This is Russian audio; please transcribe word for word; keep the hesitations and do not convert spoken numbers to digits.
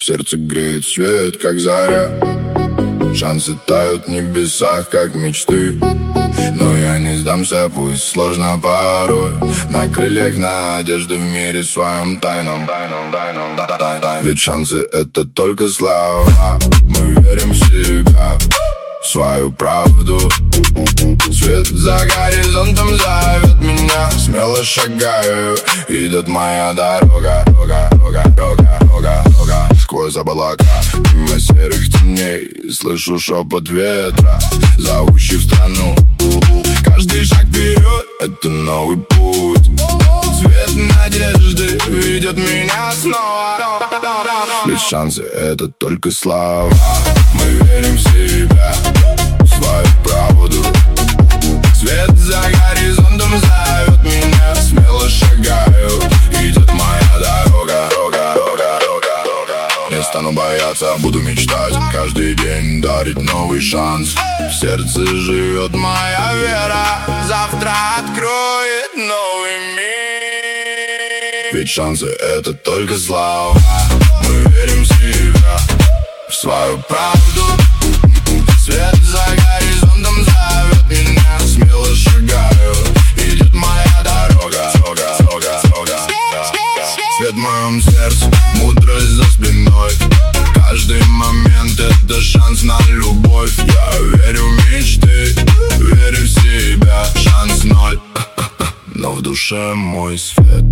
В сердце греет свет, как заря. Шансы тают в небесах, как мечты. Но я не сдамся, пусть сложно порой. На крыльях надежды в мире своем тайном, тайном, тайном, тайном. Ведь шансы — это только слова. Мы верим в себя, в свою правду. Свет за горизонтом зовет меня. Смело шагаю, идет моя дорога, дорога, дорога, дорога, дорога, дорога. Сквозь облака, мимо серых теней, слышу шепот ветра, зовущий в страну. Каждый шаг вперед — это новый путь. Свет надежды ведет меня снова. Ведь шансы — это только слова. Мы верим в себя, в свою правду. Свет за горизонтом зовет меня. Смело шагаю, идет моя дорога, дорога, дорога, дорога, дорога. Не стану бояться, буду мечтать, каждый день дарить новый шанс. В сердце живет моя вера, завтра откроет новый мир. Ведь шансы — это только слова. Мы верим в себя, в свою правду. Свет за горизонтом зовет меня. Смело шагаю, идет моя дорога, дорога, дорога, дорога. Свет в моем сердце, мудрость за спиной. Каждый момент — это шанс на любовь. Я верю в мечты, верю в себя. Шанс ноль, но в душе мой свет.